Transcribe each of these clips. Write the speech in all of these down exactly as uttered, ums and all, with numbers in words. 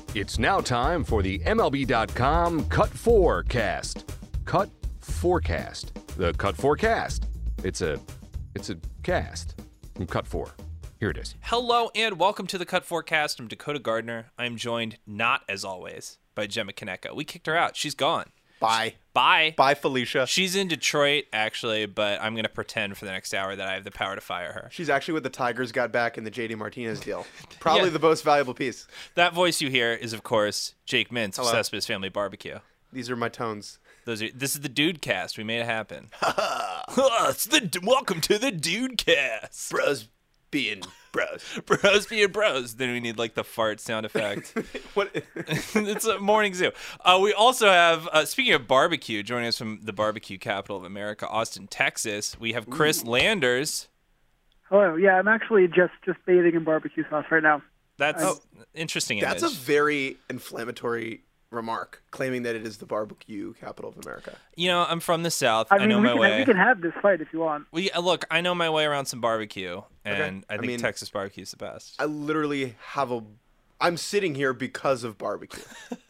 It's now time for the M L B dot com Cut four cast. Cut forecast. The Cut four cast. It's a, it's a cast. From Cut four. Here it is. Hello and welcome to the Cut forecast. I'm Dakota Gardner. I am joined, not as always, by Gemma Kaneka. We kicked her out. She's gone. Bye. Bye. Bye, Felicia. She's in Detroit, actually, but I'm going to pretend for the next hour that I have the power to fire her. She's actually what the Tigers got back in the J D Martinez deal. Probably Yeah. the most valuable piece. That voice you hear is, of course, Jake Mintz of Hello. Cespedes Family Barbecue. These are my tones. Those are, this is the Dude Cast. We made it happen. it's the welcome to the Dude Cast. Bros being bros. Bros being bros. Then we need like the fart sound effect. What? It's a morning zoo. Uh, we also have, uh, speaking of barbecue, joining us from the barbecue capital of America, Austin, Texas, we have Chris Ooh. Landers. Hello. Yeah, I'm actually just, just bathing in barbecue sauce right now. That's Oh. interesting That's image. a very inflammatory remark, claiming that it is the barbecue capital of America. You know, I'm from the South. I I, mean, know we, my can, way. we can have this fight if you want. We uh, look. I know my way around some barbecue, and I I think mean- Texas barbecue is the best. I literally have a... I'm sitting here because of barbecue.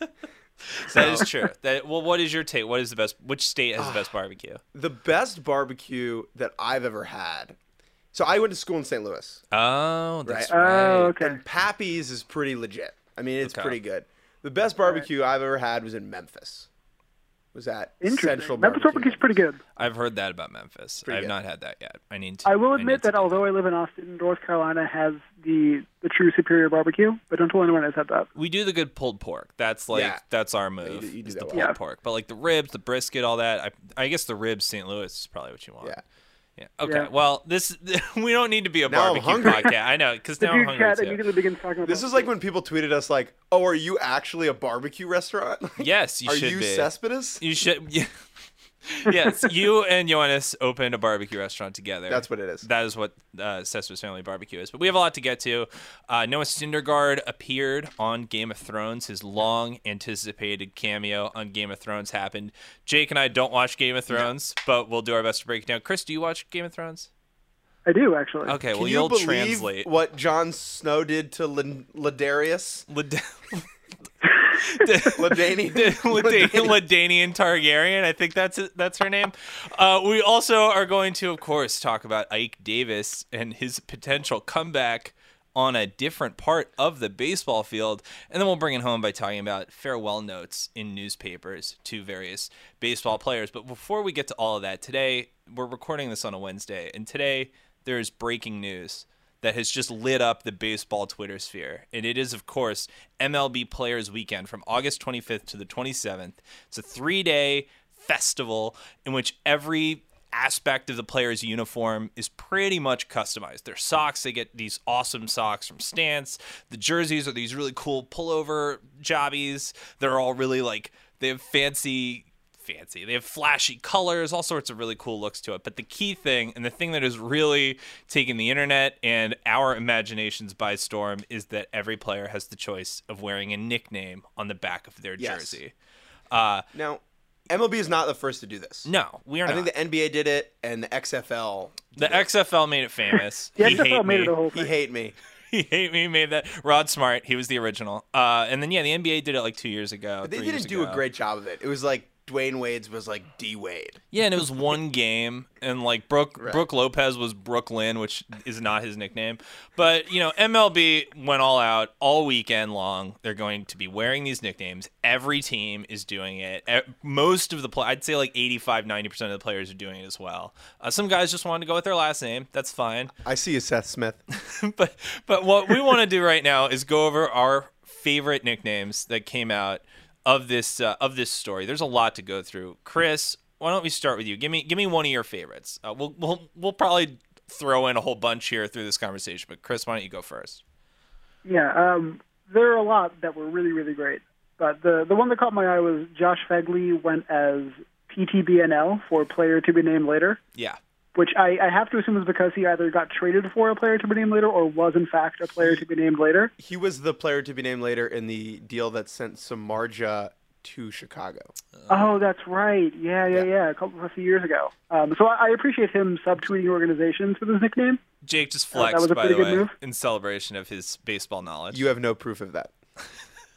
That is true. That well, what is your take? What is the best? Which state has the best barbecue? The best barbecue that I've ever had... So I went to school in Saint Louis. Oh, that's Right. right. Oh, okay. And Pappy's is pretty legit. I mean, it's Okay. pretty good. The best barbecue I've ever had was in Memphis. Was at Interesting. Central Memphis Barbecue. barbecue's pretty good. I've heard that about Memphis. Pretty I've good. not had that yet. I need to. I will need admit to that do although I live in Austin, North Carolina has the the true superior barbecue, but don't tell anyone I said that. We do the good pulled pork. That's like Yeah. that's our move. you do- you do is that the well. pulled Yeah. pork. But like the ribs, the brisket, all that. I I guess the ribs Saint Louis is probably what you want. Yeah. Yeah. Okay. Yeah. Well, this we don't need to be a Now I'm barbecue hungry. podcast. I know because The now I'm dude hungry chat too. immediately begins talking about This is like when people tweeted us like, "Oh, are you actually a barbecue restaurant? Yes, you are should you be. Cespedes?" You should. Yeah. Yes, you and Johannes opened a barbecue restaurant together. That's what it is. That is what uh, Cespedes Family Barbecue is. But we have a lot to get to. Uh, Noah Syndergaard appeared on Game of Thrones. His long-anticipated cameo on Game of Thrones happened. Jake and I don't watch Game of Thrones, but we'll do our best to break it down. Chris, do you watch Game of Thrones? I do, actually. Okay, well, Can you you'll believe translate. what Jon Snow did to L- Ladarius? Lad- Ladany? Ladanian, Ladanian Targaryen. I think that's it, that's her name. Uh, we also are going to, of course, talk about Ike Davis and his potential comeback on a different part of the baseball field. And then we'll bring it home by talking about farewell notes in newspapers to various baseball players. But before we get to all of that, today, we're recording this on a Wednesday. And today, there's breaking news that has just lit up the baseball Twitter sphere. And it is, of course, M L B Players Weekend from August twenty-fifth to the twenty-seventh. It's a three-day festival in which every aspect of the player's uniform is pretty much customized. Their socks, they get these awesome socks from Stance. The jerseys are these really cool pullover jobbies. They're all really like, they have fancy... fancy. They have flashy colors, all sorts of really cool looks to it. But the key thing, and the thing that has really taken the internet and our imaginations by storm, is that every player has the choice of wearing a nickname on the back of their Yes. jersey. Uh, Now, M L B is not the first to do this. no, we are I not. think the N B A did it, and the X F L. the did it. X F L made it famous. The he X F L hate made me. it a whole He thing. hate me. He hate me. Made that. Rod Smart. He was the original. Uh, and then yeah, the N B A did it like two years ago. But they three didn't years do ago. a great job of it. It was like Dwayne Wade's was like D Wade. Yeah, and it was one game, and like Brooke Right. Brooke Lopez was Brooklyn, which is not his nickname. But you know, M L B went all out all weekend long. They're going to be wearing these nicknames. Every team is doing it. E- Most of the play, I'd say like eighty-five, ninety percent of the players are doing it as well. Uh, some guys just wanted to go with their last name. That's fine. I see you, Seth Smith. but but what we want to do right now is go over our favorite nicknames that came out of this uh, of this story. There's a lot to go through. Chris, why don't we start with you? Give me give me one of your favorites. Uh, we'll we'll we'll probably throw in a whole bunch here through this conversation, but Chris, why don't you go first? Yeah, um, there are a lot that were really, really great. But the, the one that caught my eye was Josh Fegley went as P T B N L for player to be named later, Yeah. which I, I have to assume is because he either got traded for a player to be named later or was, in fact, a player to be named later. He was the player to be named later in the deal that sent Samardzija to Chicago. Oh, that's right. Yeah, yeah, yeah. A couple of a few years ago. Um, so I, I appreciate him subtweeting organizations with his nickname. Jake just Uh, that flexed, was a by pretty the good way, move. in celebration of his baseball knowledge. You have no proof of that.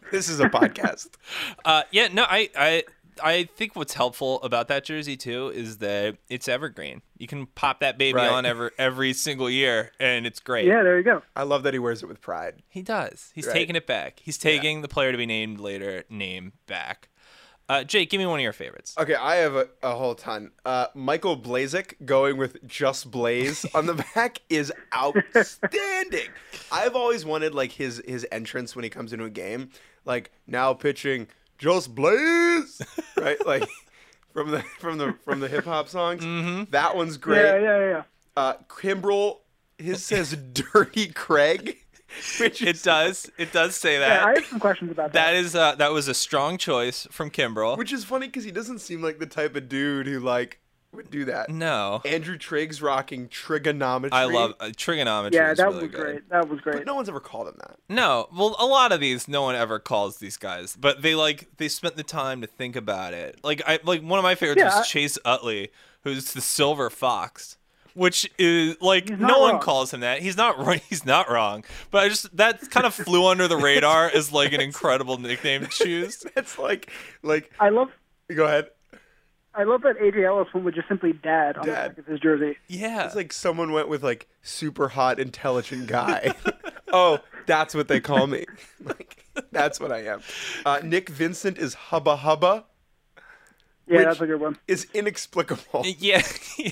This is a podcast. Uh, yeah, no, I, I, I think what's helpful about that jersey too is that it's evergreen. You can pop that baby Right. on every every single year, and it's great. Yeah, there you go. I love that he wears it with pride. He does. He's Right. taking it back. He's taking the player to be named later name back. Uh, Jake, give me one of your favorites. Okay, I have a, a whole ton. Uh, Michael Blazek going with Just Blaze on the back is outstanding. I've always wanted like his his entrance when he comes into a game, like now pitching Just Blaze, right? Like from the from the from the hip hop songs. Mm-hmm. That one's great. Yeah, yeah, yeah. Uh, Kimbrel, his says Dirty Craig, which It is, does. It does say Yeah, that. I have some questions about that. that is uh, that was a strong choice from Kimbrel. which is funny because he doesn't seem like the type of dude who like would do that. No, Andrew Triggs rocking trigonometry. I love uh, trigonometry. yeah, is that really was good. great. That was great. But no one's ever called him that. No, well, a lot of these, no one ever calls these guys, but they like they spent the time to think about it. Like I like one of my favorites Yeah, was I- Chase Utley, who's the Silver Fox, which is like He's no not one wrong. calls him that. He's not right. He's not wrong. But I just that kind of flew under the radar as like an incredible nickname to choose. It's like, like, I love go ahead. I love that A J Ellis one was just simply Dad on Dad. the back of his jersey. Yeah, It's like someone went with like super hot, intelligent guy. Oh, that's what they call me. Like, that's what I am. Uh, Nick Vincent is Hubba Hubba. Yeah, Which- that's a good one. Is inexplicable. yeah, you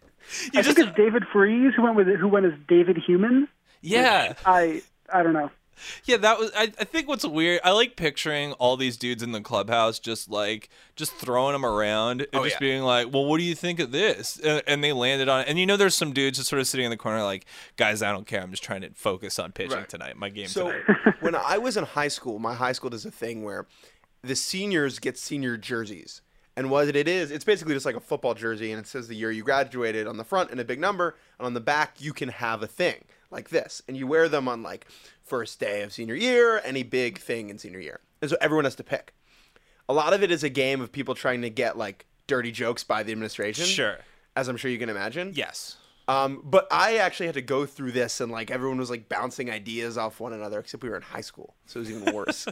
I just think it's David Freeze who went with who went as David Human. yeah. I I don't know. Yeah, that was. I, I think what's weird. I like picturing all these dudes in the clubhouse, just like just throwing them around and Oh, just yeah. being like, "Well, what do you think of this?" And, and they landed on it. And you know, there's some dudes just sort of sitting in the corner, like, "Guys, I don't care. I'm just trying to focus on pitching Right. tonight. My game So tonight." when I was in high school, my high school does a thing where the seniors get senior jerseys. And what it is, it's basically just like a football jersey, and it says the year you graduated on the front in a big number, and on the back you can have a thing like this, and you wear them on like first day of senior year, any big thing in senior year, and so everyone has to pick. A lot of it is a game of people trying to get like dirty jokes by the administration, Sure. as I'm sure you can imagine. Yes. Um, but I actually had to go through this, and like everyone was like bouncing ideas off one another, except we were in high school, so it was even worse.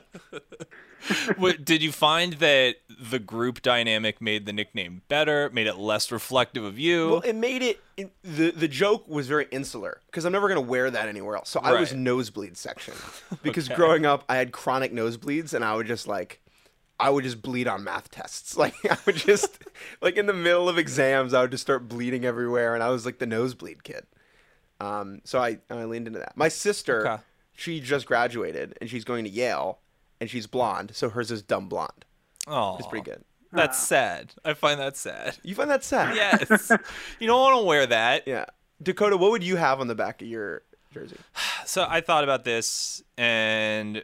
What, did you find that the group dynamic made the nickname better, made it less reflective of you? Well, it made it, it the the joke was very insular because I'm never gonna wear that anywhere else. So I was Right. nosebleed section because Okay. growing up I had chronic nosebleeds, and I would just like I would just bleed on math tests. Like I would just like in the middle of exams I would just start bleeding everywhere, and I was like the nosebleed kid. Um, so I I leaned into that. My sister, Okay. she just graduated and she's going to Yale, and she's blonde, so hers is dumb blonde. Oh, It's pretty good. That's sad. I find that sad. You find that sad? Yes. You don't want to wear that. Yeah. Dakota, what would you have on the back of your jersey? So I thought about this, and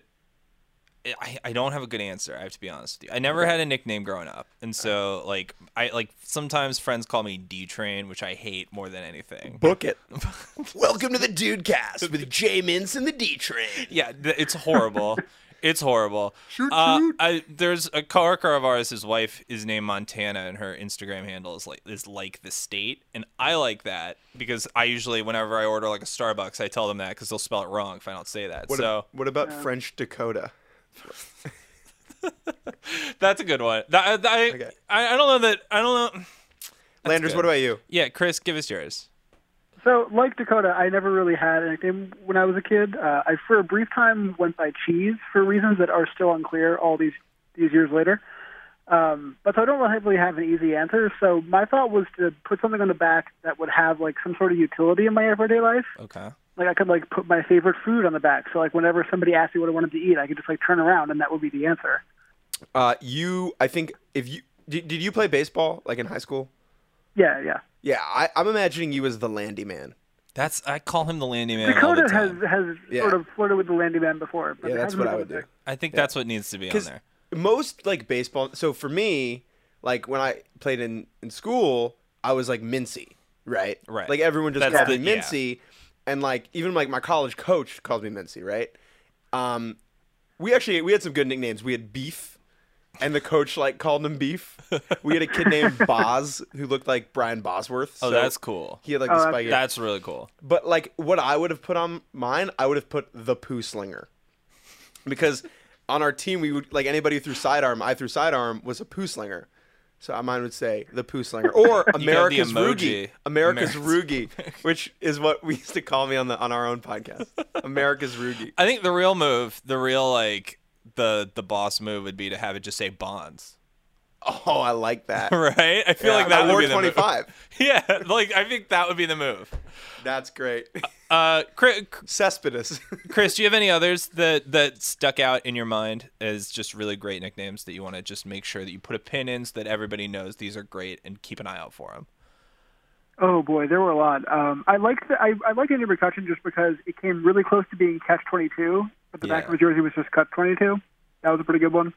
I, I don't have a good answer. I have to be honest with you. I never had a nickname growing up, and so like I like sometimes friends call me D Train, which I hate more than anything. Book it. Welcome to the Dude Cast with Jay Mintz and the D Train. Yeah, th- it's horrible. It's horrible. Shoot, uh, shoot. I, there's a coworker of ours. His wife is named Montana, and her Instagram handle is like is like the state, and I like that because I usually, whenever I order like a Starbucks, I tell them that because they'll spell it wrong if I don't say that. What, so a- what about French Dakota? that's a good one. That, I, Okay. I I don't know that I don't know. Landers, good. what about you? Yeah, Chris, give us yours. So, like Dakota, I never really had a nickname when I was a kid. Uh, I, for a brief time, went by Cheese for reasons that are still unclear all these these years later. Um, but so I don't really have an easy answer. So my thought was to put something on the back that would have like some sort of utility in my everyday life. Okay. Like I could like put my favorite food on the back. So like whenever somebody asked me what I wanted to eat, I could just like turn around and that would be the answer. Uh, you, I think, if you did, did you play baseball like in high school? Yeah, yeah. Yeah, I, I'm imagining you as the Landy Man. That's I call him the Landy Man all Dakota the has time. has Yeah. sort of flirted with the Landy Man before. But Yeah, it that's hasn't what been I on would the do. back. I think that's what needs to be on Because there. most like baseball. So for me, like when I played in in school, I was like Mincy, right? Right. Like everyone just That's called the- me yeah. Mincy, and like even like my college coach called me Mincy, right? Um, we actually we had some good nicknames. We had Beef, and the coach like called him Beef. We had a kid named Boz who looked like Brian Bosworth. Oh, so that's cool. He had like Oh, the that's- spiky. That's really cool. But like what I would have put on mine, I would have put the Poo Slinger, because on our team, we would like anybody who threw sidearm. I threw sidearm was a poo slinger. So mine would say the poo slinger or America's emoji. Rugi. America's America's- Rugi, which is what we used to call me on the on our own podcast. America's Rugi. I think the real move, the real like the the boss move would be to have it just say Bonds. Oh, I like that. Right? I feel Yeah, like that I would wore be the twenty-five. move. Yeah, like I think that would be the move. That's great. Uh, Chris, Cespedes. Chris, do you have any others that that stuck out in your mind as just really great nicknames that you want to just make sure that you put a pin in so that everybody knows these are great and keep an eye out for them? Oh boy, there were a lot. Um, I liked the, I, I liked Andy McCutcheon just because it came really close to being Catch twenty-two, but the back Yeah. of the jersey was just Cut twenty-two. That was a pretty good one.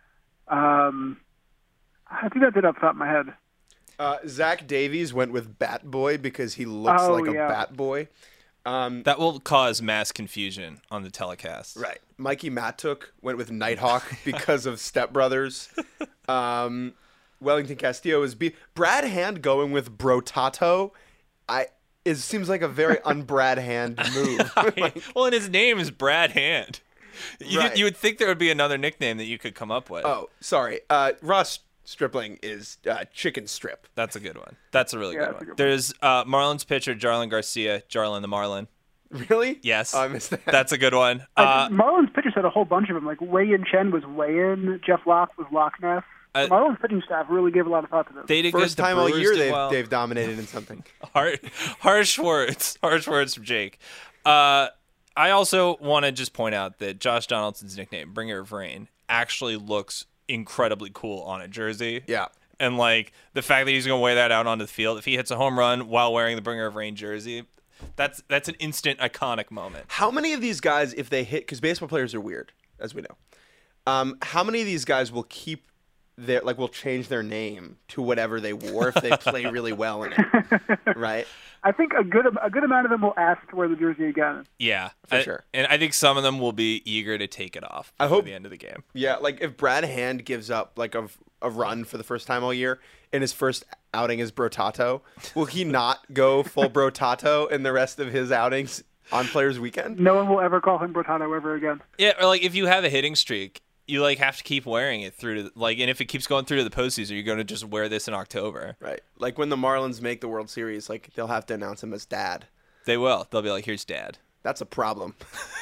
Um, I think that's it off the top of my head. Uh, Zach Davies went with Bat Boy because he looks Oh, like a yeah. Bat Boy. Um, That will cause mass confusion on the telecast. right. Mikey Mattook went with Nighthawk because of Step Brothers. Um, Wellington Castillo is B. Brad Hand going with Brotato. I it seems like a very un-Brad Hand move. Like, Well, and his name is Brad Hand. You, Right. you would think there would be another nickname that you could come up with. oh, sorry. Uh, Ross Stripling is uh, Chicken Strip. That's a good one. That's a really Yeah, good that's a one. good one. There's uh, Marlins pitcher Jarlin Garcia, Jarlin the Marlin. Really? Yes. Oh, I missed that. That's a good one. Uh, Uh, Marlins pitchers had a whole bunch of them. Like Wei Yin Chen was Wei In, Jeff Locke was Loch Ness. Uh, The Marlins pitching staff really gave a lot of thought to this. they did First good. The time all Brewers year did they've, well. they've dominated in something. Har- harsh words. Harsh words from Jake. Uh, I also want to just point out that Josh Donaldson's nickname, Bringer of Rain, actually looks incredibly cool on a jersey. Yeah. And, like, the fact that he's going to wear that out onto the field, if he hits a home run while wearing the Bringer of Rain jersey, that's that's an instant iconic moment. How many of these guys, if they hit, because baseball players are weird, as we know. Um, how many of these guys will keep their, like, will change their name to whatever they wore if they play really well in it, right? I think a good a good amount of them will ask to wear the jersey again. Yeah. For I- sure. And I think some of them will be eager to take it off I before hope- the end of the game. Yeah, like if Brad Hand gives up like a, a run for the first time all year in his first outing as Brotato, will he not go full Brotato in the rest of his outings on Players Weekend? No one will ever call him Bertano ever again. Yeah, or like if you have a hitting streak, you like have to keep wearing it through to like, and if it keeps going through to the postseason, you're going to just wear this in October. Right. Like when the Marlins make the World Series, like they'll have to announce him as Dad. They will. They'll be like, "Here's Dad." That's a problem.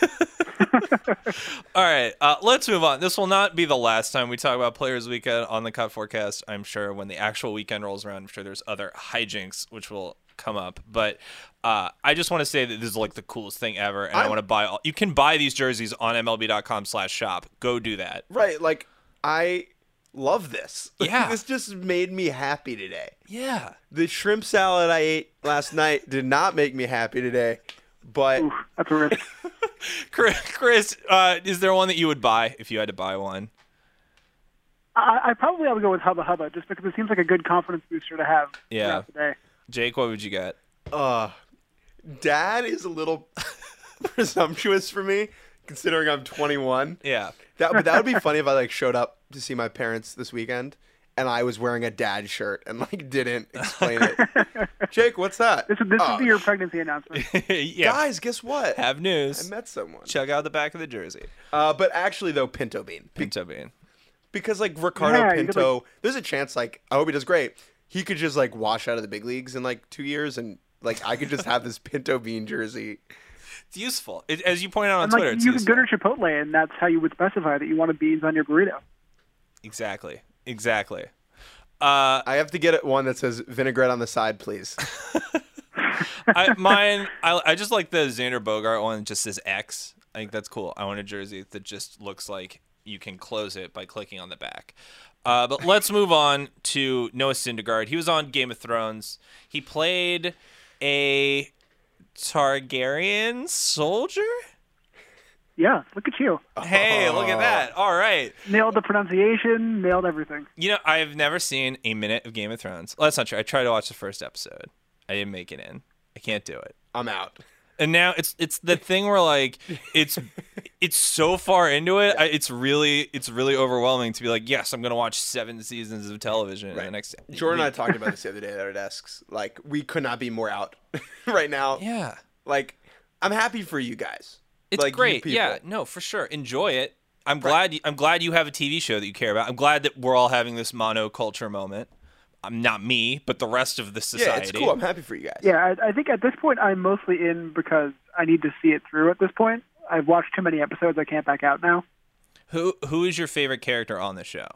All right, uh, let's move on. This will not be the last time we talk about Players Weekend on the Cut Forecast. I'm sure when the actual weekend rolls around, I'm sure there's other hijinks which will come up. But uh, I just want to say that this is like the coolest thing ever, and i I'm- want to buy all. You can buy these jerseys on M L B dot com slash shop. Go do that. Right. Like I love this. Yeah. This just made me happy today. Yeah. The shrimp salad I ate last night did not make me happy today, but Oof, that's a risk. Chris, Chris uh, is there one that you would buy if you had to buy one? I, I probably ought to go with Hubba Hubba just because it seems like a good confidence booster to have Yeah. throughout the day. Jake, what would you get? uh Dad is a little presumptuous for me considering I'm twenty-one. Yeah. That but that would be funny if I like showed up to see my parents this weekend and I was wearing a dad shirt and like didn't explain it. Jake, what's that? This would this Oh, would be your pregnancy announcement. yeah. guys, guess what? Have I news. met someone. Check out the back of the jersey. Uh, but actually though, Pinto Bean. Be- Pinto bean. because like Ricardo Yeah, you could, Pinto, there's a chance like I hope he does great. He could just like wash out of the big leagues in like two years and like I could just have this Pinto Bean jersey. It's useful. It, as you pointed out on And Twitter, like it's you could useful. go to Chipotle and that's how you would specify that you wanted beans on your burrito. Exactly. Exactly. Uh, I have to get it one that says vinaigrette on the side, please. I, mine, I, I just like the Xander Bogart one that just says X. I think that's cool. I want a jersey that just looks like you can close it by clicking on the back. Uh, but let's move on to Noah Syndergaard. He was on Game of Thrones. He played a Targaryen soldier? Yeah, look at you. Hey, look at that. All right. Nailed the pronunciation, nailed everything. You know, I've never seen a minute of Game of Thrones. Well, that's not true. I tried to watch the first episode. I didn't make it in. I can't do it. I'm out. And now it's it's the thing where like it's it's so far into it. I, it's really it's really overwhelming to be like, yes, I'm gonna watch seven seasons of television in the next. Jordan and I talked about this the other day at our desks. Like, we could not be more out right now. Yeah, Like, I'm happy for you guys. it's Like, you great. people. Yeah, no, for sure. Enjoy it. I'm glad. I'm glad you have a T V show that you care about. I'm glad that we're all having this monoculture moment. I'm not me, but the rest of the society. Yeah, it's cool. I'm happy for you guys. Yeah, I, I think at this point I'm mostly in because I need to see it through at this point. I've watched too many episodes. I can't back out now. Who Who is your favorite character on the show?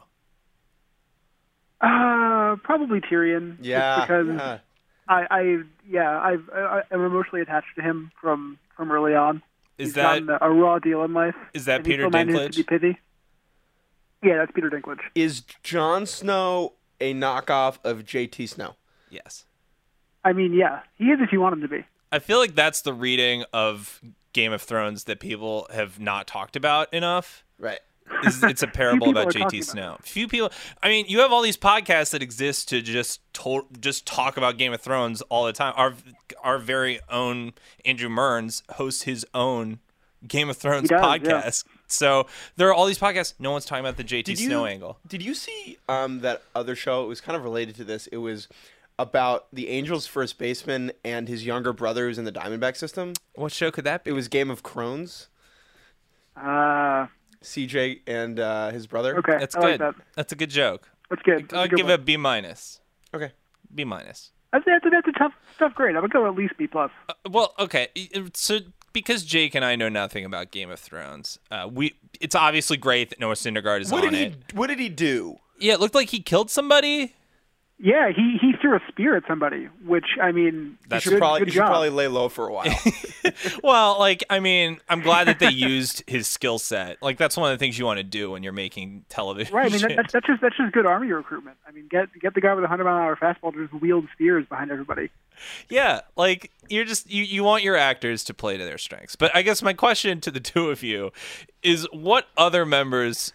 Uh, probably Tyrion. Yeah, just because yeah. I, I, yeah, I've, I, I'm emotionally attached to him from, from early on. Is He's that gotten a raw deal in life? is that and he Peter still manages Dinklage? To be pithy. Yeah, that's Peter Dinklage. Is Jon Snow a knockoff of J T Snow? Yes. I mean, yeah, he is if you want him to be. I feel like that's the reading of Game of Thrones that people have not talked about enough. Right. Is it's a parable people about are J T talking about Snow. Few people. I mean, you have all these podcasts that exist to just to, just talk about Game of Thrones all the time. Our our very own Andrew Mearns hosts his own Game of Thrones He does, podcast. So there are all these podcasts. No one's talking about the J T Did you, Snow angle. Did you see um, that other show? It was kind of related to this. It was about the Angels' first baseman and his younger brother who's in the Diamondback system. What show could that be? It was Game of Crones. Uh, C J and uh, his brother. okay, That's I good. like that. That's a good joke. That's good. That's a I'll good give one. it a B minus. Okay. B minus. That's, that's, a, that's a tough, tough grade. I would go at least B plus. Uh, well, okay. So because Jake and I know nothing about Game of Thrones, uh, we it's obviously great that Noah Syndergaard is What on did it. he? What did he do? Yeah, it looked like he killed somebody. Yeah, he, he threw a spear at somebody, which I mean, You That's should good, probably good you should job. probably lay low for a while. Well, like, I mean, I'm glad that they used his skill set. Like, that's one of the things you want to do when you're making television. Right, I mean that, that's, that's just that's just good army recruitment. I mean, get get the guy with a hundred mile an hour fastball to just wield spears behind everybody. Yeah, like, you're just, you, you want your actors to play to their strengths. But I guess my question to the two of you is what other members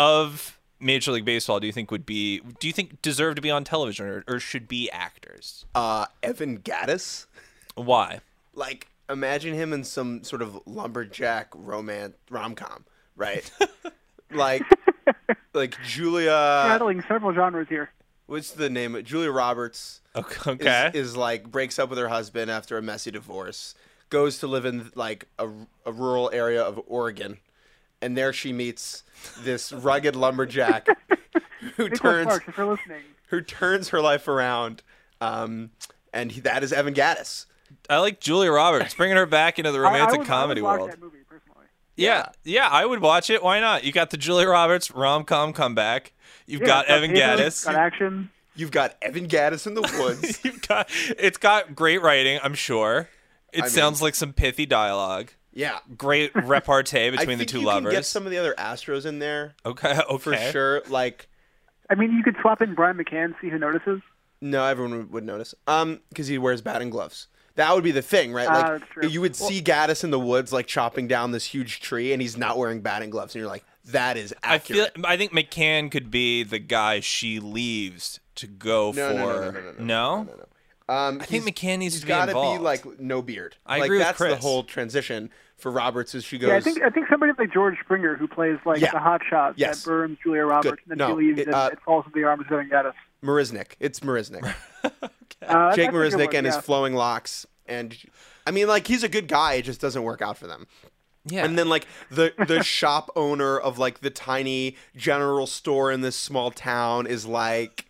of Major League Baseball do you think would be, do you think deserve to be on television or, or should be actors? uh, Evan Gaddis. Why? Like, imagine him in some sort of lumberjack romance rom com, right? like, like Julia. Battling several genres here. What's the name? of Julia Roberts. Okay. Is, okay. is like breaks up with her husband after a messy divorce, goes to live in like a, a rural area of Oregon, and there she meets this rugged lumberjack who Nicholas turns Sparks, if you're listening. who turns her life around, um, and he, that is Evan Gaddis. I like Julia Roberts, bringing her back into the I- I romantic would- comedy I would watch world. That movie, personally. Yeah, yeah, I would watch it. Why not? You got the Julia Roberts rom com comeback. You've Yeah, got it's Evan pathos, Gaddis. it's got action. You've got Evan Gaddis in the woods. You've got it's got great writing. I'm sure. It I sounds mean- like some pithy dialogue. yeah. Great repartee I between the think two you lovers. can get some of the other Astros in there okay, okay. for sure. Like, I mean, you could swap in Brian McCann, see who notices. no, everyone would, would notice. Um, because he wears batting gloves. That would be the thing, right? Ah, Like, that's true. you would see Gaddis in the woods, like chopping down this huge tree, and he's not wearing batting gloves, and you're like, that is I feel. accurate. I think McCann could be the guy she leaves to go No, for. no, no, no, no, no, no, no, no, no. Um, I think he's- McCann needs he's to be gotta involved. be like no beard. I like, agree with that's the Chris. whole transition for Roberts as she goes. Yeah, I think I think somebody like George Springer, who plays like Yeah. the hot shot Yes. that burns Julia Roberts, Good. and then No, she leaves it, and uh, it falls into the arms of Evan Gaddis. Marisnik. It's Marisnik. Uh, Jake that's a good Marisnik one, and his yeah. flowing locks, and I mean, like, he's a good guy. It just doesn't work out for them. Yeah. And then like the the shop owner of like the tiny general store in this small town is like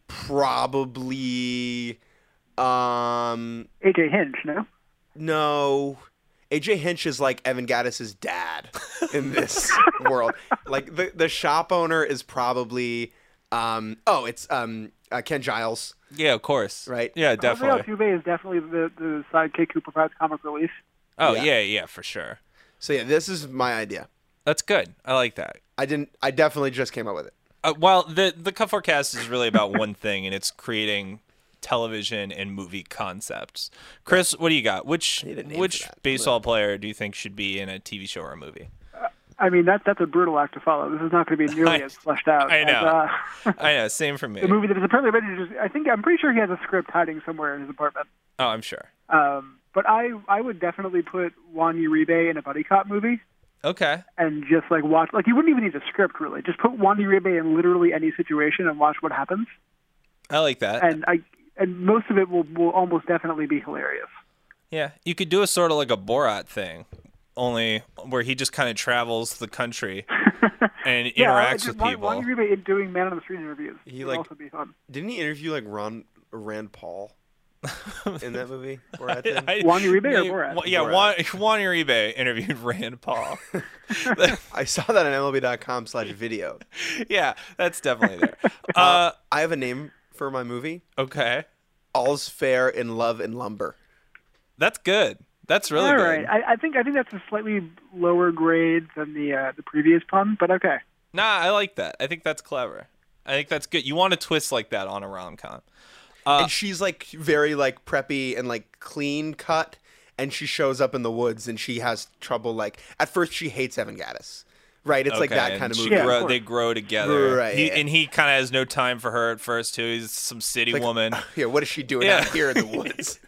probably um A J Hinch, no? no. A J Hinch is like Evan Gaddis's dad in this world. Like the the shop owner is probably um oh it's um uh, Ken Giles. yeah, of course. Right. Yeah, Rafael definitely. Tuve is definitely the, the sidekick who provides comic relief. Oh Yeah. yeah, yeah, for sure. So yeah, this is my idea. That's good. I like that. I didn't. I definitely just came up with it. Uh, well, the the Cut Forecast is really about one thing, and it's creating television and movie concepts. Chris, what do you got? Which need a name which for that. baseball player do you think should be in a T V show or a movie? I mean, that that's a brutal act to follow. This is not going to be nearly I- as fleshed out. I know. As, uh, I know, same for me. the movie that is apparently ready to just. I think I'm pretty sure he has a script hiding somewhere in his apartment. Oh, I'm sure. Um, but I I would definitely put Juan Uribe in a buddy cop movie. Okay. And just like watch, like you wouldn't even need a script really. Just put Juan Uribe in literally any situation and watch what happens. I like that. And I and most of it will will almost definitely be hilarious. Yeah, you could do a sort of like a Borat thing. only where he just kind of travels the country and Yeah, I interacts just with want- people. want Uribe in doing man on the street interviews. He, would like- also be fun. Didn't he interview like Ron Rand Paul in that movie? Borat did? I- Juan Uribe or yeah, Borat? Wa- Yeah, Borat. Juan, Juan Uribe interviewed Rand Paul. I saw that on M L B dot com slash video. Yeah, that's definitely there. Uh, I have a name for my movie. okay, All's Fair in Love and Lumber. that's good. That's really All good. right, I, I think I think that's a slightly lower grade than the uh, the previous pun, but okay. Nah, I like that. I think that's clever. I think that's good. You want a twist like that on a rom com. Uh, and she's like very like preppy and like clean cut, and she shows up in the woods and she has trouble. Like at first she hates Evan Gaddis, right? It's like Okay, that and kind of she movie. Yeah, of grow- course. they grow together. Right, He, yeah. and he kind of has no time for her at first too. He's some city Like, woman. Yeah, what is she doing Yeah. out here in the woods?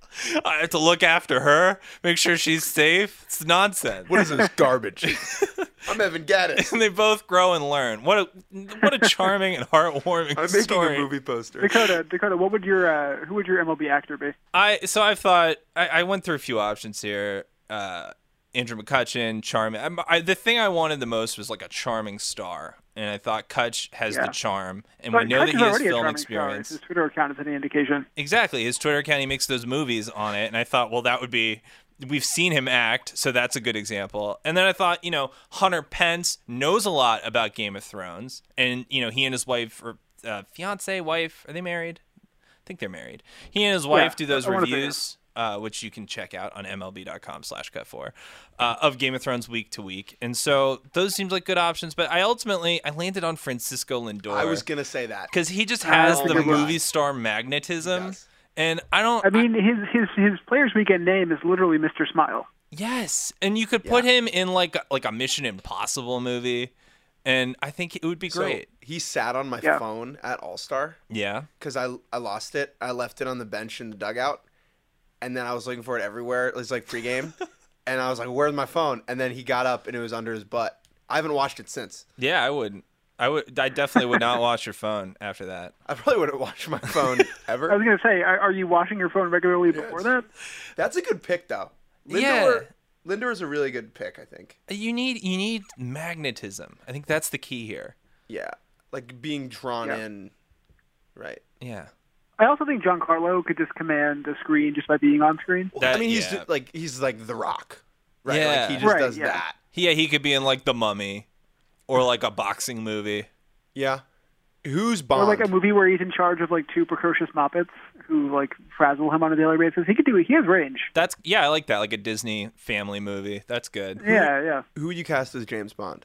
I have to look after her, make sure she's safe. It's nonsense. What is this garbage? I'm Evan Gaddis. And they both grow and learn. What a what a charming and heartwarming I'm making story. a movie poster. Dakota, Dakota, what would your uh, who would your M L B actor be? I so I've thought I, I went through a few options here. Uh, Andrew McCutcheon, charming. I, I, the thing I wanted the most was like a charming star, and I thought Kutch has Yeah. the charm, and But we know Kutch that is he has already a film charming star, if experience. His Twitter account is any indication. Exactly, his Twitter account, he makes those movies on it, and I thought, well, that would be. We've seen him act, so that's a good example. And then I thought, you know, Hunter Pence knows a lot about Game of Thrones, and you know, he and his wife or uh, fiance, wife, are they married? I think they're married. He and his wife Yeah, do those I wanna say reviews, uh, which you can check out on M L B dot com slash cut four uh, of Game of Thrones week to week. And so those seemed like good options, but I ultimately I landed on Francisco Lindor. I was gonna say that. because he just has Oh the my God. movie star magnetism, He does. and I don't. I mean, his his his Players Weekend name is literally Mister Smile. Yes, and you could put him in like a, like a Mission Impossible movie, and I think it would be So, great. he sat on my Yeah. phone at All Star Yeah. because I I lost it. I left it on the bench in the dugout, and then I was looking for it everywhere. It was like pregame, and I was like, "Where's my phone?" And then he got up and it was under his butt. I haven't watched it since. Yeah, I would. I would. I definitely would not watch your phone after that. I probably wouldn't watch my phone I ever. was gonna say, are, are you washing your phone regularly before that? That's a good pick, though. Lindor, Yeah. Lindor is a really good pick, I think. You need you need magnetism. I think that's the key here. Yeah, like being drawn Yeah. in, right? Yeah. I also think Giancarlo could just command the screen just by being on screen. That- I mean, he's yeah. just, like he's like The Rock, right? Yeah. Like he just Right, does yeah. that. Yeah, he could be in like The Mummy, or like a boxing movie. Yeah. Who's Or Bond? like a movie where he's in charge of like two precocious Muppets who like frazzle him on a daily basis. He could do it. He has range. That's yeah, I like that. Like a Disney family movie. That's good. Yeah, yeah. Who would you cast as James Bond?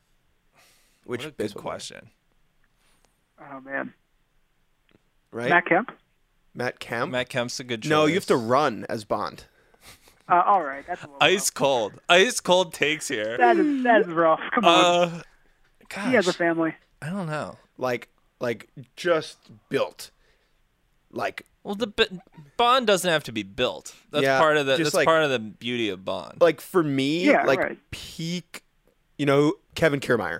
Which What a good baseball player? question. Oh man, Right? Matt Kemp. Matt Kemp. Matt Kemp's a good choice. no, you have to run as Bond. Uh, all right, that's a little Ice rough. cold. Ice cold takes here. That is that is rough. Come on, Uh, gosh, he has a family. I don't know. Like, like just built. Like, Well, the B- Bond doesn't have to be built. That's Yeah, part of the. just That's like- part of the beauty of Bond. like for me, Yeah, like right. peak. You know, Kevin Kiermaier.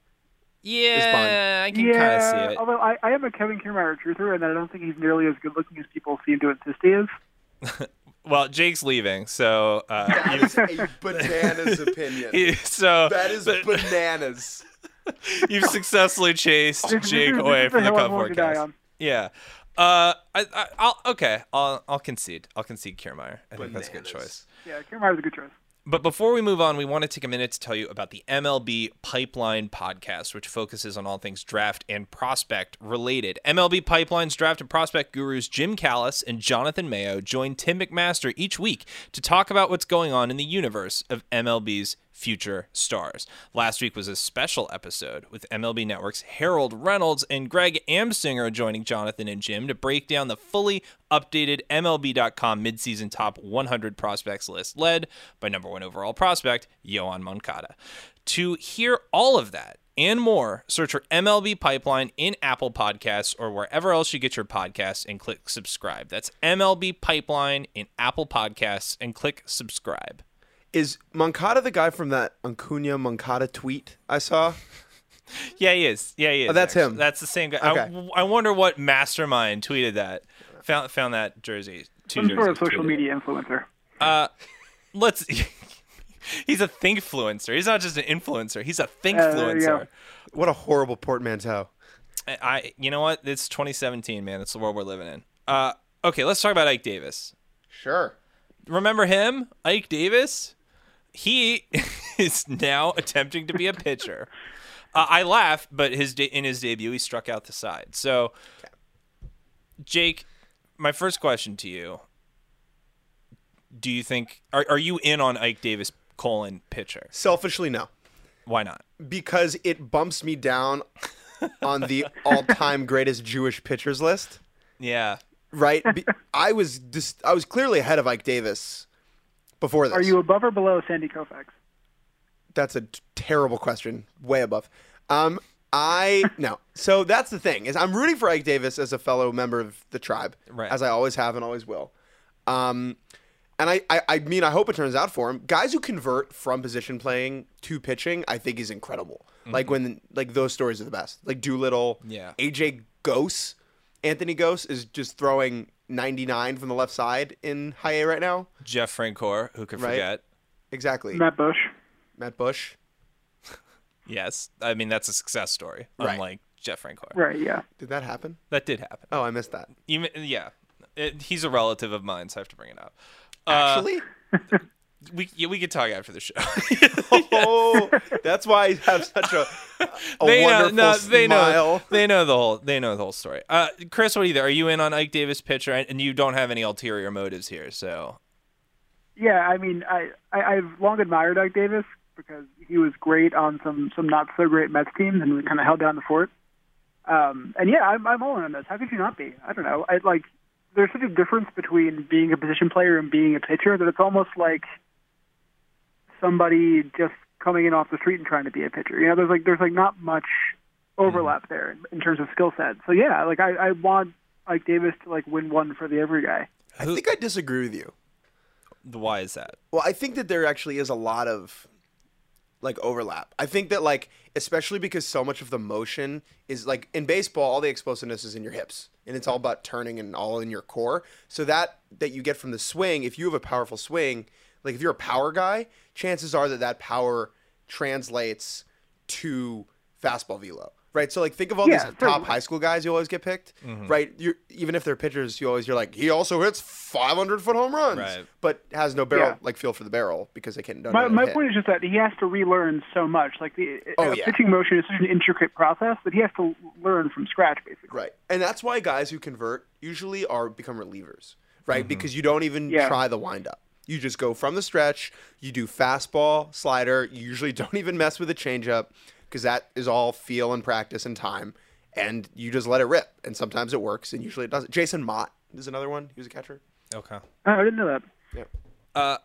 yeah, I can Yeah, kind of see it. although I, I am a Kevin Kiermaier truther, and I don't think he's nearly as good looking as people seem to insist he is. Well, Jake's leaving, so uh, That is a bananas opinion. you, so That is but bananas. you've successfully chased This is- Jake this is- away this is from the a hill I'm Cup willing to die forecast. on. Yeah. Uh, I, I, I'll okay. I'll, I'll concede. I'll concede Kiermaier. I think that's a good Bananas. choice. Yeah, Kiermaier's a good choice. But before we move on, we want to take a minute to tell you about the M L B Pipeline podcast, which focuses on all things draft and prospect related. M L B Pipeline's draft and prospect gurus Jim Callis and Jonathan Mayo join Tim McMaster each week to talk about what's going on in the universe of M L B's future stars. Last week was a special episode with M L B Network's Harold Reynolds and Greg Amsinger joining Jonathan and Jim to break down the fully updated M L B dot com midseason top one hundred prospects list led by number one overall prospect, Yoan Moncada. To hear all of that and more, search for M L B Pipeline in Apple Podcasts or wherever else you get your podcasts and click subscribe. That's M L B Pipeline in Apple Podcasts and click subscribe. Is Moncada the guy from that Acuna Moncada tweet I saw? Yeah, he is. Yeah, he is. Oh, that's actually. him. That's the same guy. Okay. I, I wonder what mastermind tweeted that. Found found that jersey. Two Some sort of jerseys social tweeted it. media influencer. Uh, let's. He's a thinkfluencer. He's not just an influencer. He's a Uh, there you thinkfluencer. go. What a horrible portmanteau. I, I, you know what? It's twenty seventeen, man. It's the world we're living in. Uh, okay, let's talk about Ike Davis. Sure. Remember him, Ike Davis? He is now attempting to be a pitcher. Uh, I laugh, but his de- in his debut, he struck out the side. So, Jake, my first question to you: do you think are are you in on Ike Davis colon pitcher? Selfishly, no. Why not? Because it bumps me down on the all-time greatest Jewish pitchers list. Yeah. Right? Be- I was just, I was clearly ahead of Ike Davis before this. Are you above or below Sandy Koufax? That's a t- terrible question. Way above. Um, I no. So that's the thing is I'm rooting for Ike Davis as a fellow member of the tribe, Right. as I always have and always will. Um, and I, I, I mean, I hope it turns out for him. Guys who convert from position playing to pitching, I think is incredible. Mm-hmm. Like when like those stories are the best. Like Doolittle, Yeah. A J Gose, Anthony Gose is just throwing ninety-nine from the left side in high A right now. Jeff Francoeur, who could Right. forget? Exactly. Matt Bush. Matt Bush. Yes. I mean, that's a success story, Right. unlike Jeff Francoeur. Right, yeah. Did that happen? That did happen. Oh, I missed that. Even, yeah. It, he's a relative of mine, so I have to bring it up. Uh, Actually. we yeah, we could talk after the show. Oh, that's why I have such a, a they know, wonderful no, they know, smile. they know the whole, they know the whole story. Uh, Chris, what do you think? Are you in on Ike Davis pitcher, and you don't have any ulterior motives here? So, Yeah, I mean, I, I I've long admired Ike Davis because he was great on some some not so great Mets teams and kind of held down the fort. Um, and yeah, I'm I'm all in on this. How could you not be? I don't know. I like there's such a difference between being a position player and being a pitcher that it's almost like somebody just coming in off the street and trying to be a pitcher. You know, there's like there's like not much overlap there in, in terms of skill set. So yeah, like I, I want Ike Davis to like win one for the every guy. I think I disagree with you. why is that? Well, I think that there actually is a lot of like overlap. I think that like especially because so much of the motion is like in baseball, all the explosiveness is in your hips and it's all about turning and all in your core. So that that you get from the swing, if you have a powerful swing, like if you're a power guy, chances are that that power translates to fastball velo. Right, so like think of all Yeah, these top certainly. high school guys you always get picked. Right, you even if they're pitchers, you always you're like he also hits five hundred foot home runs, Right. but has no barrel Yeah. like feel for the barrel because they can't. Don't My know how to my hit. point is just that he has to relearn so much. Like the Oh, uh, yeah. pitching motion is such an intricate process that he has to learn from scratch, basically. Right, and that's why guys who convert usually are become relievers, right? Because you don't even Yeah. try the windup. You just go from the stretch. You do fastball, slider. You usually don't even mess with the changeup because that is all feel and practice and time. And you just let it rip. And sometimes it works, and usually it doesn't. Jason Mott is another one. He was a catcher. Okay. Oh, I didn't know that. Yeah. Uh,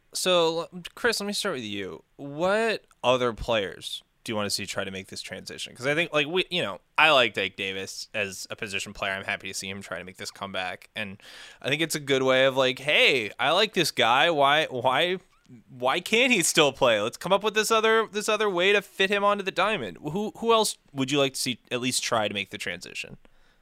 so Chris, let me start with you. What other players do you want to see try to make this transition? Because I think, like we, you know, I like Ike Davis as a position player. I'm happy to see him try to make this comeback, and I think it's a good way of like, hey, I like this guy. Why, why, why can't he still play? Let's come up with this other, this other way to fit him onto the diamond. Who, who else would you like to see at least try to make the transition?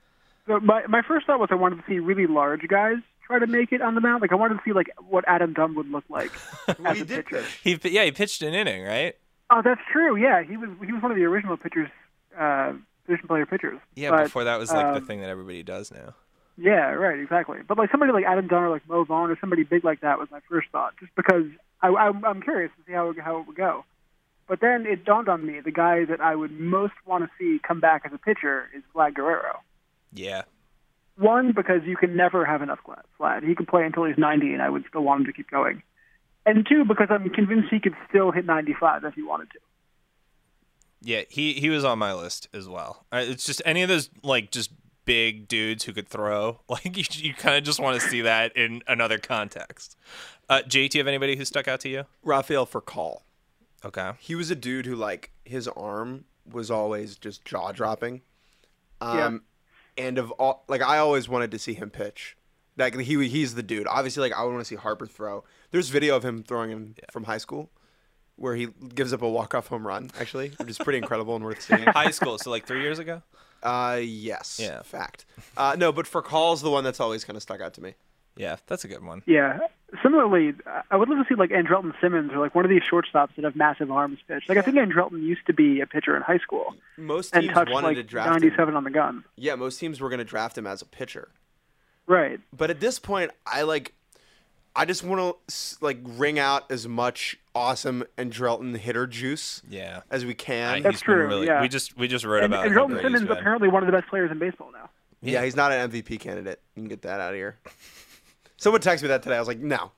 So my my first thought was I wanted to see really large guys try to make it on the mound. Like I wanted to see like what Adam Dunn would look like as he a did pitcher. pitch. He, yeah, he pitched an inning, right? Oh, that's true. Yeah, he was he was one of the original pitchers, uh, position player pitchers. Yeah, But, before that was like the um, thing that everybody does now. Yeah, right, exactly. But like somebody like Adam Dunn or like Mo Vaughn or somebody big like that was my first thought, just because I, I, I'm curious to see how it, how it would go. But then it dawned on me the guy that I would most want to see come back as a pitcher is Vlad Guerrero. Yeah. One, because you can never have enough Vlad. Vlad. He could play until he's ninety, and I would still want him to keep going. And two, because I'm convinced he could still hit ninety-five if he wanted to. Yeah, he, he was on my list as well. Uh, It's just any of those like just big dudes who could throw. Like you, you kind of just want to see that in another context. Uh, Jay, do you have anybody who stuck out to you? Rafael Furcal. Okay. He was a dude who like his arm was always just jaw dropping. Um, Yeah. And of all, like I always wanted to see him pitch. Like he he's the dude. Obviously, like I would want to see Harper throw. There's video of him throwing him from high school, where he gives up a walk off home run. Actually, which is pretty incredible and worth seeing. High school, so like three years ago. Uh, yes. Yeah. Fact. Uh, no, but Furcal's the one that's always kind of stuck out to me. Yeah, that's a good one. Yeah, similarly, I would love to see like Andrelton Simmons or like one of these shortstops that have massive arms pitch. Like I think Andrelton used to be a pitcher in high school Most and teams touched wanted like to draft him. ninety-seven on the gun. Yeah, most teams were going to draft him as a pitcher. Right. But at this point, I like, I just want to like wring out as much awesome Andrelton hitter juice Yeah. as we can. Uh, That's he's been true, Really, yeah. We just we just wrote And, about and how Andrelton great Simmons he's is been. apparently one of the best players in baseball now. yeah, he's not an M V P candidate. You can get that out of here. Someone texted me that today. I was like, no.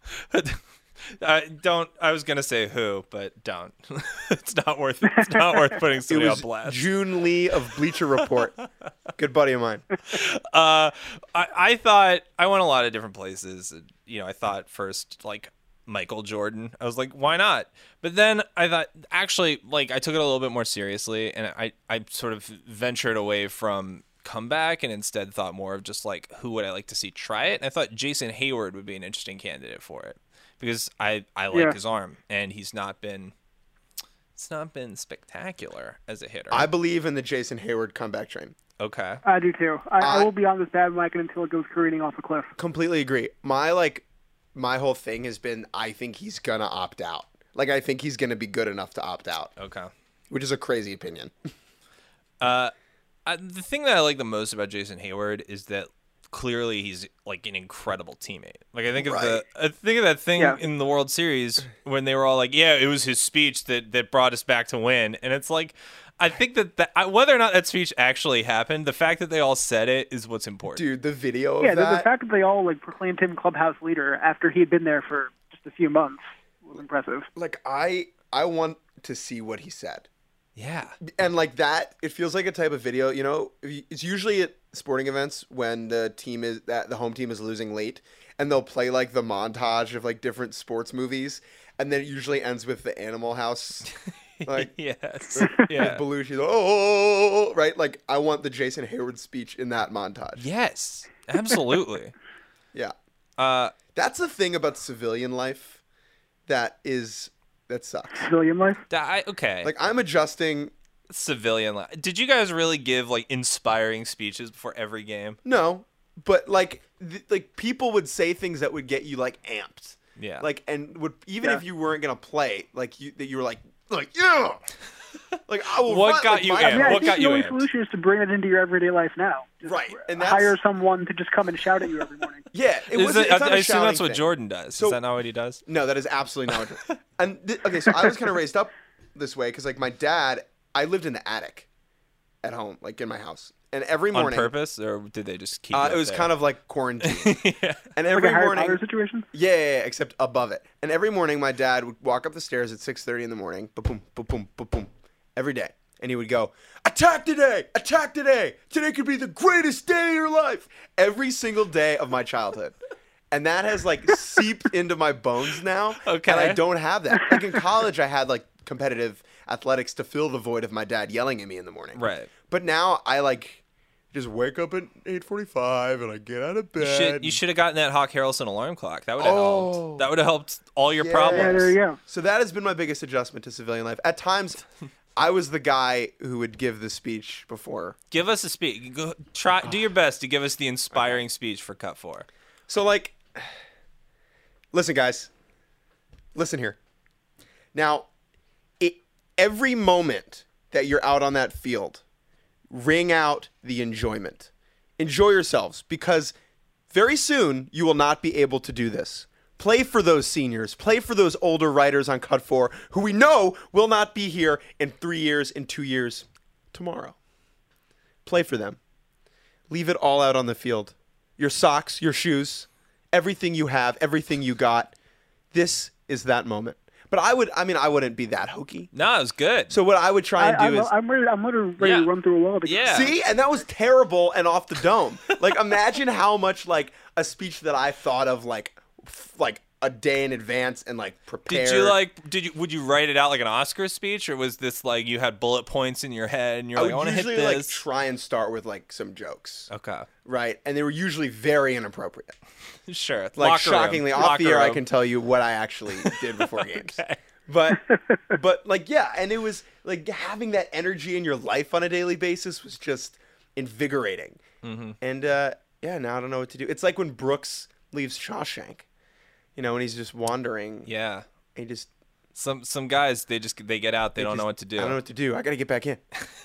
I don't. I was gonna say who, but don't. It's not worth. It's not worth putting It somebody on was blast. June Lee of Bleacher Report. Good buddy of mine. Uh, I, I thought I went a lot of different places. You know, I thought first like Michael Jordan. I was like, why not? But then I thought actually, like, I took it a little bit more seriously, and I I sort of ventured away from comeback and instead thought more of just like who would I like to see try it. And I thought Jason Hayward would be an interesting candidate for it because I I like Yeah. his arm, and he's not been. It's not been spectacular as a hitter. I believe in the Jason Hayward comeback train. okay. I do too. I, I- I will be on this bandwagon until it goes careening off a cliff. Completely agree. My like, my whole thing has been I think he's gonna opt out. Like I think he's gonna be good enough to opt out, Okay. which is a crazy opinion. Uh, I, the thing that I like the most about Jason Hayward is that clearly he's like an incredible teammate. Like I think of the I think of that thing Yeah. in the World Series when they were all like, "Yeah, it was his speech that that brought us back to win," and it's like. I think that, that I- whether or not that speech actually happened, the fact that they all said it is what's important. Dude, the video of Yeah, the, that. the fact that they all like proclaimed him clubhouse leader after he had been there for just a few months was impressive. like I I want to see what he said. Yeah. And like that, it feels like a type of video. You know, it's usually at sporting events when the team is that the home team is losing late, and they'll play like the montage of like different sports movies, and then it usually ends with the Animal House, like yes. yeah. Yeah. Belushi, oh, right. Like I want the Jason Hayward speech in that montage. Yes. Absolutely. Yeah, uh, that's the thing about civilian life that is that sucks. Civilian life. I, okay. Like I'm adjusting. Civilian life. Did you guys really give like inspiring speeches before every game? No, but like th- like people would say things that would get you like amped. Yeah. Like and would even Yeah. if you weren't gonna play, like you that you were like like yeah. Like I will. What run, got like, you my- amped? Yeah, I What think got the you only amped? solution is to bring it into your everyday life now. Just Right, and that's- hire someone to just come and shout at you every morning. Yeah, it Is was. it- It's not I, a I assume that's shouting what thing. Jordan does. So- Is that not what he does? No, that is absolutely not. What and th- okay, so I was kind of raised up this way because like my dad, I lived in the attic at home, like in my house, and every On morning. purpose, or did they just keep? Uh, you it was kind of like quarantine, yeah. and Like every a Harry morning, Potter situation. yeah, yeah, yeah, except above it. And every morning, my dad would walk up the stairs at six thirty in the morning, boom, boom, boom, boom, boom, every day, and he would go, "Attack today! Attack today! Today could be the greatest day of your life!" Every single day of my childhood, and that has like seeped into my bones now. Okay. and I don't have that. Like in college, I had like competitive athletics to fill the void of my dad yelling at me in the morning. Right. But now I like just wake up at eight forty-five and I get out of You bed. should, you should have gotten that Hawk Harrelson alarm clock. That would have Oh. helped. That would have helped all your Yeah. problems. Yeah, there you go. So that has been my biggest adjustment to civilian life. At times, I was the guy who would give the speech before. Give us a speech. Go, try, do your best to give us the inspiring speech for Cut Four. So like, listen, guys, listen here. Now, it, every moment that you're out on that field, ring out the enjoyment. Enjoy yourselves because very soon you will not be able to do this. Play for those seniors. Play for those older writers on Cut four who we know will not be here in three years, in two years, tomorrow. Play for them. Leave it all out on the field. Your socks, your shoes, everything you have, everything you got. This is that moment. But I would, I mean, I wouldn't be that hokey. No, it was good. So what I would try and I, do I'm, is... I'm ready. I'm literally ready Yeah. to run through a wall. To Yeah. See, and that was terrible and off the dome. Like, imagine how much like a speech that I thought of like, f- like a day in advance and like prepare. Did you like? Did you? Would you write it out like an Oscar speech, or was this like you had bullet points in your head and you're I like, I would want to hit usually like this? try and start with like some jokes, Okay, right? And they were usually very inappropriate. sure. Like Locker room. shockingly, off Locker the air, I room. can tell you what I actually did before games. Okay. But, but like, yeah, and it was like having that energy in your life on a daily basis was just invigorating. Mm-hmm. And uh, yeah, now I don't know what to do. It's like when Brooks leaves Shawshank. You know, and he's just wandering. Yeah. He just Some some guys they just they get out, they, they don't just- know what to do. I don't know what to do. I got to get back in.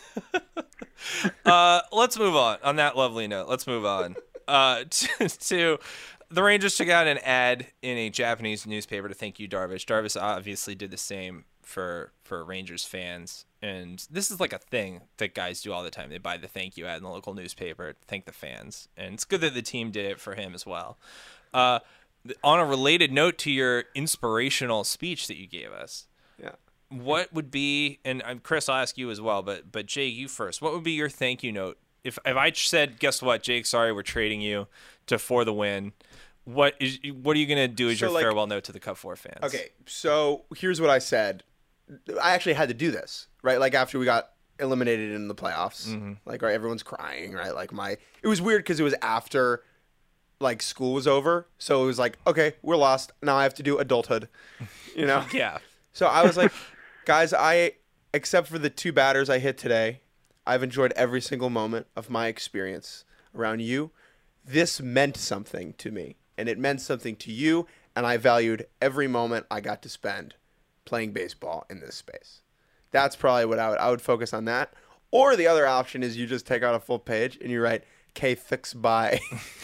Uh, let's move on. On that lovely note, let's move on uh, to, to the Rangers took out an ad in a Japanese newspaper to thank you, Darvish. Darvish obviously did the same for for Rangers fans, and this is like a thing that guys do all the time. They buy the thank you ad in the local newspaper to thank the fans, and it's good that the team did it for him as well. Uh, th- on a related note to your inspirational speech that you gave us, Yeah. what would be, and um, Chris, I'll ask you as well, but but Jake, you first. What would be your thank you note if if I said, guess what, Jake? Sorry, we're trading you to for the win. What is what are you gonna do as So, your like- farewell note to the Cut four fans? Okay, so here's what I said. I actually had to do this, right? Like after we got eliminated in the playoffs, Mm-hmm. like right, everyone's crying, right? Like my, it was weird because it was after, like school was over, so it was like, okay, we're lost. Now I have to do adulthood, you know? Yeah. So I was like, guys, I, except for the two batters I hit today, I've enjoyed every single moment of my experience around you. This meant something to me, and it meant something to you, and I valued every moment I got to spend playing baseball in this space. That's probably what I would I would focus on that. Or the other option is you just take out a full page and you write K fix by.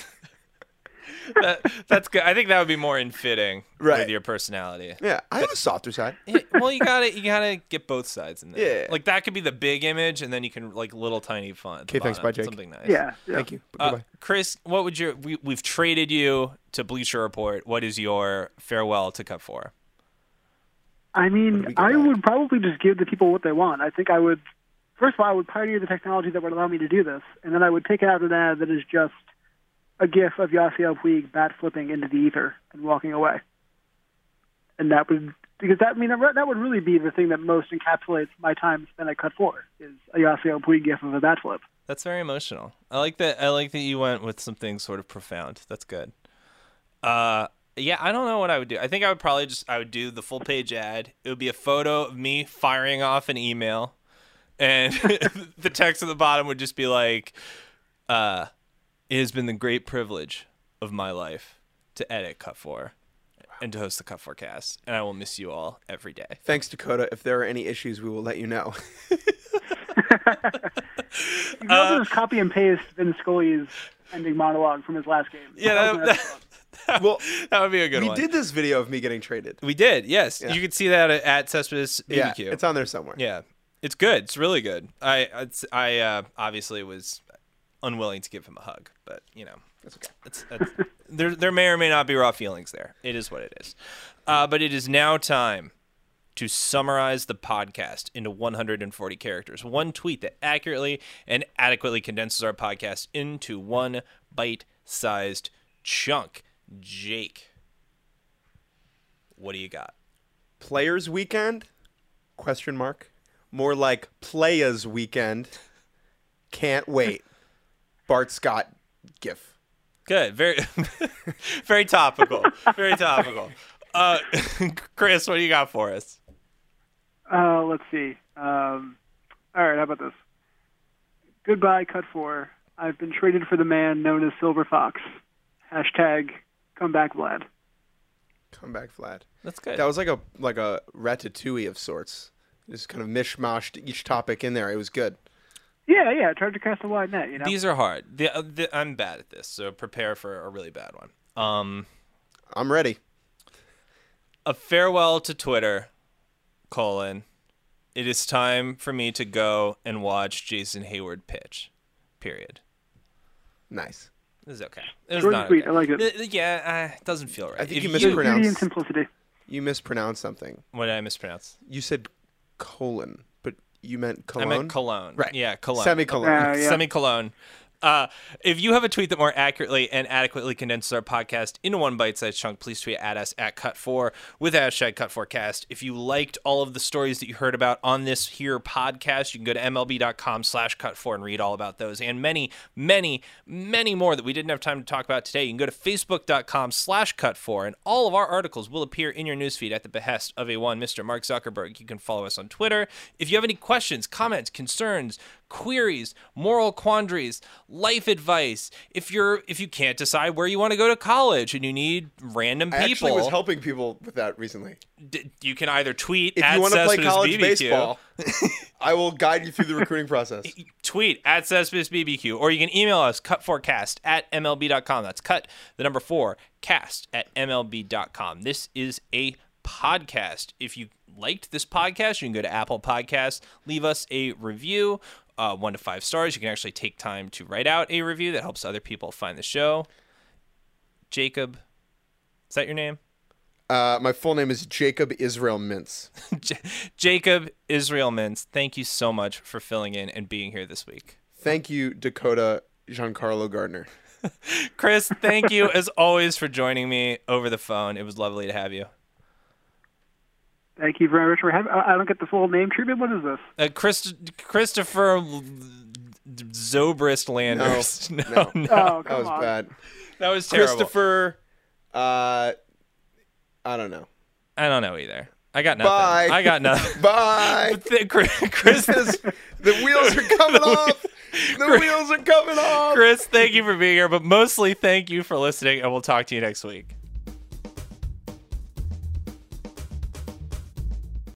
that, that's good. I think that would be more in fitting Right. with your personality. Yeah, I have a softer side. Yeah, well, you gotta you gotta get both sides in there. Yeah. Like that could be the big image, and then you can like little tiny font. at the Okay, thanks, bottom, bye, Jake. Something nice. Yeah. yeah. Thank you. Uh, Goodbye. Chris, what would your we, we've traded you to Bleacher Report. What is your farewell to Cut four? I What do mean, we get I back? would probably just give the people what they want. I think I would, first of all, I would pioneer the technology that would allow me to do this, and then I would take out an ad that is just a GIF of Yasiel Puig bat flipping into the ether and walking away. And that would, because that, I mean, that would really be the thing that most encapsulates my time spent at Cut four, is a Yasiel Puig GIF of a bat flip. That's very emotional. I like that. I like that you went with something sort of profound. That's good. Uh, yeah, I don't know what I would do. I think I would probably just I would do the full page ad. It would be a photo of me firing off an email, and the text at the bottom would just be like, uh, "It has been the great privilege of my life to edit Cut four and to host the Cut four cast, and I will miss you all every day." Thanks, Dakota. If there are any issues, we will let you know. You can also just copy and paste Vin Scully's ending monologue from his last game. Yeah, That was that, nice. that, Well, that would be a good we one. did this video of me getting traded. We did, yes. Yeah. You can see that at, at Cespedes B B Q. Yeah, it's on there somewhere. Yeah, it's good. It's really good. I it's, I uh, obviously was unwilling to give him a hug, but you know, That's okay. it's, it's, there there may or may not be raw feelings there. It is what it is. Uh, but it is now time to summarize the podcast into one hundred forty characters. One tweet that accurately and adequately condenses our podcast into one bite-sized chunk. Jake, what do you got? Players Weekend? Question mark. More like Playas Weekend. Can't wait. Bart Scott gif. Good. Very, very topical. Very topical. Uh, Chris, what do you got for us? Uh, let's see. Um, all right, how about this? Goodbye, Cut four. I've been traded for the man known as Silver Fox. Hashtag come back, Vlad. Come back flat. That's good. That was like a like a ratatouille of sorts. Just kind of mishmashed each topic in there. It was good. Yeah, yeah, I tried to cast a wide net, you know? These are hard. The, uh, the, I'm bad at this, so prepare for a really bad one. Um, I'm ready. a farewell to Twitter, colon. It is time for me to go and watch Jason Hayward pitch. Period. Nice. This is okay. It was Short and not sweet, okay. I like it. Th- th- yeah, uh, it doesn't feel right. I think you It- missed Beauty mispronounced. and simplicity. You mispronounced something. What did I mispronounce? You said colon, but you meant cologne. I meant cologne. Right. Yeah, cologne. Semicolon. Uh, yeah. Semicolon. Uh, if you have a tweet that more accurately and adequately condenses our podcast into one bite-sized chunk, please tweet at us at cut four with hashtag cut four cast. If you liked all of the stories that you heard about on this here podcast, you can go to mlb.com slash cut four and read all about those and many, many, many more that we didn't have time to talk about today. You can go to facebook.com slash cut four and all of our articles will appear in your newsfeed at the behest of a one Mister Mark Zuckerberg. You can follow us on Twitter. If you have any questions, comments, concerns, queries, moral quandaries, life advice. If you're if you can't decide where you want to go to college and you need random people, I actually was helping people with that recently. d- you can either tweet If at you want to play Cespedes college B B Q, baseball, I will guide you through the recruiting process. tweet at Cespedes B B Q, or you can email us cut four cast at M L B dot com. That's cut the number four cast at M L B dot com. This is a podcast. If you liked this podcast, you can go to Apple Podcasts, leave us a review, uh, one to five stars. You can actually take time to write out a review that helps other people find the show. Jacob, is that your name? Uh, my full name is Jacob Israel Mintz. J- Jacob Israel Mintz, thank you so much for filling in and being here this week. Thank you, Dakota Giancarlo Gardner. Chris, thank you as always for joining me over the phone. It was lovely to have you. Thank you very much for having. I I don't get the full name treatment. What is this? Uh, Chris, Christopher Zobrist Landers. No, no, no. no. Oh, That come was on. bad. That was terrible. Christopher, uh, I don't know. I don't know either. I got nothing. Bye. I got nothing. Bye. Th- Chris, Chris, The wheels are coming off. The wheels are coming off. Chris, thank you for being here, but mostly thank you for listening, and we'll talk to you next week.